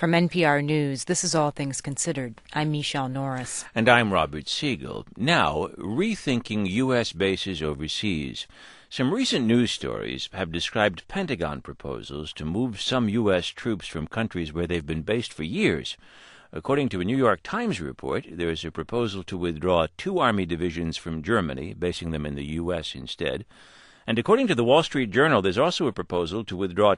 From NPR News, this is All Things Considered. I'm Michelle Norris. And I'm Robert Siegel. Now, rethinking U.S. bases overseas. Some recent news stories have described Pentagon proposals to move some U.S. troops from countries where they've been based for years. According to a New York Times report, there is a proposal to withdraw 2 Army divisions from Germany, basing them in the U.S. instead. And according to the Wall Street Journal, there's also a proposal to withdraw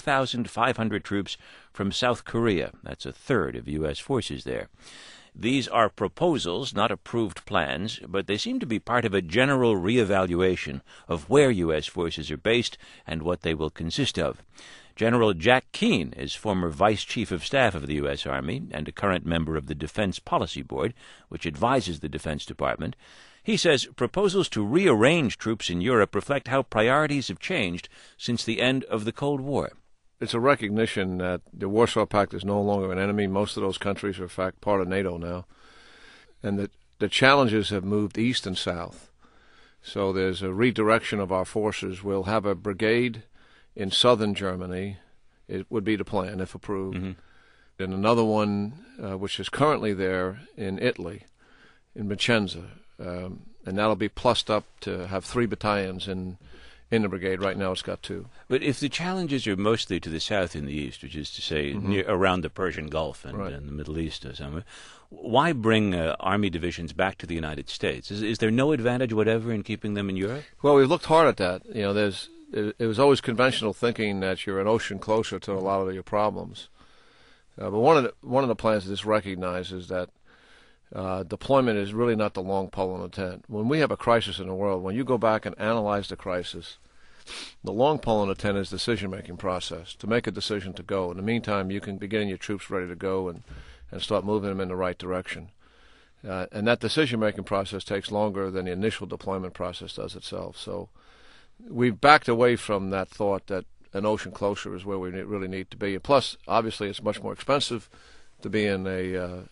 12,500 troops from South Korea. That's a third of U.S. forces there. These are proposals, not approved plans, but they seem to be part of a general reevaluation of where U.S. forces are based and what they will consist of. General Jack Keane is former Vice Chief of Staff of the U.S. Army and a current member of the Defense Policy Board, which advises the Defense Department. He says proposals to rearrange troops in Europe reflect how priorities have changed since the end of the Cold War. It's a recognition that the Warsaw Pact is no longer an enemy. Most of those countries are, in fact, part of NATO now. And that the challenges have moved east and south. So there's a redirection of our forces. We'll have a brigade in southern Germany. It would be the plan, if approved. Mm-hmm. And another one, which is currently there in Italy, in Vicenza. And that'll be plussed up to have 3 battalions in the brigade. Right now it's got 2. But if the challenges are mostly to the south and the east, which is to say around the Persian Gulf and, and the Middle East or somewhere, why bring Army divisions back to the United States? Is there no advantage whatever in keeping them in Europe? Well, we've looked hard at that. You know, it was always conventional thinking that you're an ocean closer to a lot of your problems. But one of the plans that this recognizes that deployment is really not the long pole in the tent. When we have a crisis in the world, when you go back and analyze the crisis, the long pole in the tent is the decision-making process, to make a decision to go. In the meantime, you can be getting your troops ready to go and start moving them in the right direction. And that decision-making process takes longer than the initial deployment process does itself. So we've backed away from that thought that an ocean closer is where we really need to be. And plus, obviously, it's much more expensive to be in a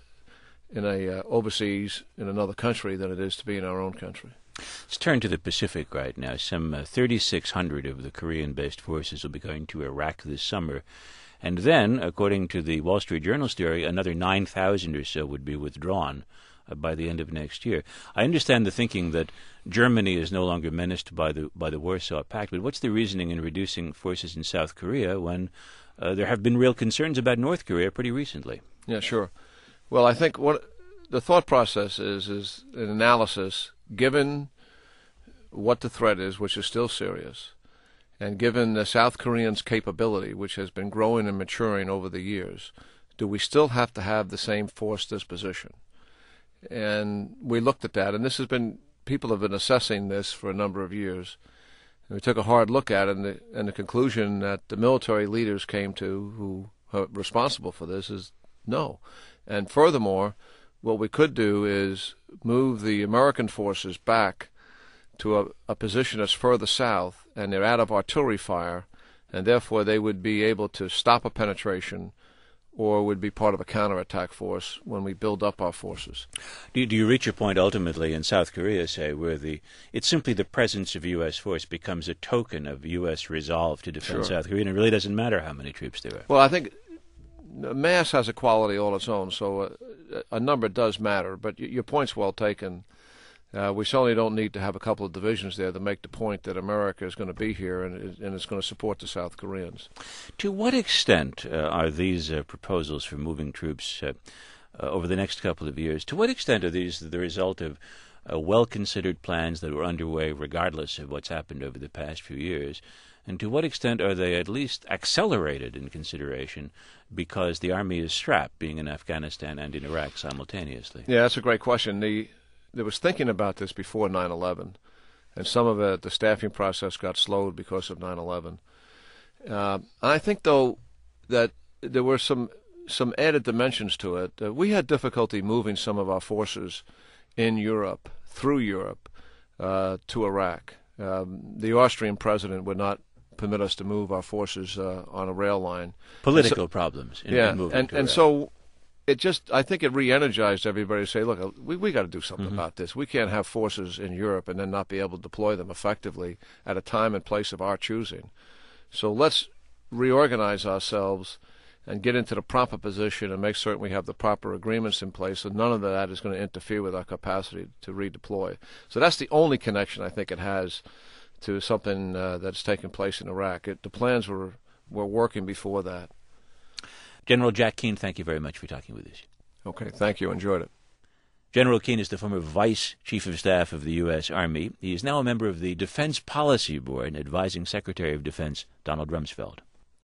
overseas in another country than it is to be in our own country. Let's turn to the Pacific right now. Some 3,600 of the Korean-based forces will be going to Iraq this summer. And then, according to the Wall Street Journal story, another 9,000 or so would be withdrawn by the end of next year. I understand the thinking that Germany is no longer menaced by the Warsaw Pact, but what's the reasoning in reducing forces in South Korea when there have been real concerns about North Korea pretty recently? Yeah, sure. Well, I think the thought process is an analysis, given what the threat is, which is still serious, and given the South Koreans' capability, which has been growing and maturing over the years, do we still have to have the same force disposition? And we looked at that, and people have been assessing this for a number of years. And we took a hard look at it, and the conclusion that the military leaders came to, who are responsible for this, is no. And furthermore, what we could do is move the American forces back to a position that's further south, and they're out of artillery fire, and therefore they would be able to stop a penetration or would be part of a counterattack force when we build up our forces. Do you reach a point ultimately in South Korea, say, where it's simply the presence of U.S. force becomes a token of U.S. resolve to defend South Korea, and it really doesn't matter how many troops there are? Well, I think mass has a quality all its own, so a number does matter. But your point's well taken. We certainly don't need to have a couple of divisions there to make the point that America is going to be here and it's going to support the South Koreans. To what extent are these proposals for moving troops over the next couple of years, to what extent are these the result of well-considered plans that were underway regardless of what's happened over the past few years? And to what extent are they at least accelerated in consideration because the Army is strapped, being in Afghanistan and in Iraq simultaneously? Yeah, that's a great question. There was thinking about this before 9/11, and some of the staffing process got slowed because of 9/11. I think, though, that there were some added dimensions to it. We had difficulty moving some of our forces in Europe, through Europe, to Iraq. The Austrian president would not permit us to move our forces on a rail line. Political problems in moving to Iraq. So I think it re-energized everybody to say, look, we got to do something about this. We can't have forces in Europe and then not be able to deploy them effectively at a time and place of our choosing. So let's reorganize ourselves and get into the proper position and make certain we have the proper agreements in place, and none of that is going to interfere with our capacity to redeploy. So that's the only connection I think it has to something that's taken place in Iraq. The plans were working before that. General Jack Keane, thank you very much for talking with us. Okay, thank you. Enjoyed it. General Keane is the former Vice Chief of Staff of the U.S. Army. He is now a member of the Defense Policy Board, advising Secretary of Defense Donald Rumsfeld.